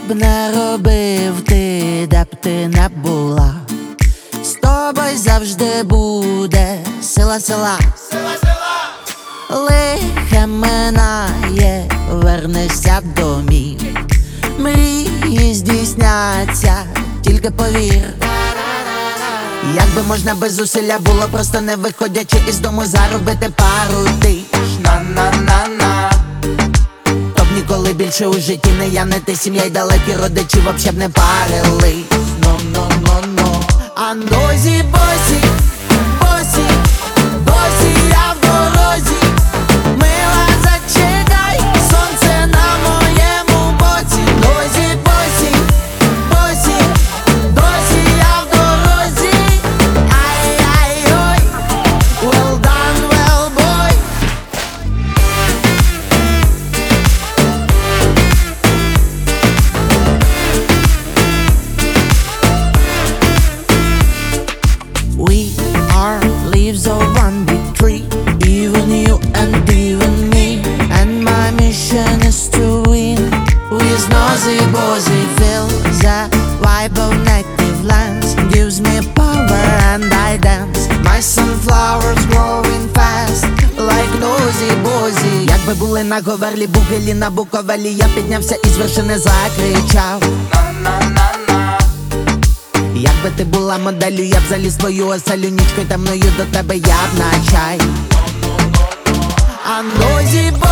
б не робив ти, де б ти не була, з тобою завжди буде сила, сила. Лихе минає, вернешся в домів, мрії здійсняться, тільки повір. Якби можна без зусилля було, просто не виходячи із дому, заробити пару тисяч, на-на-на-на. То б ніколи більше у житті не я, не ти, сім'я й далекі родичі вообще б не парились. Но-но-но-но. А нозі босі, босі, босі, я в дорозі. Мила, зачекай, сонце на моєму боці. Нозі босі, босі, досі я в дорозі. Ай-ай-ой, well done, well boy. We are leaves of one big tree, even you and even me. And my mission is to win. With nosy bossy feel the vibe of native lands, gives me power and I dance. My sunflowers growing fast, like nosy bossy. Якби були на Говерлі, Бугелі, на Буковелі, я піднявся із вершини, закричав на-на-на-на. Якби ти була моделлю, я б заліз в твою оселю, нічкою темною до тебе я б на чай. А нозі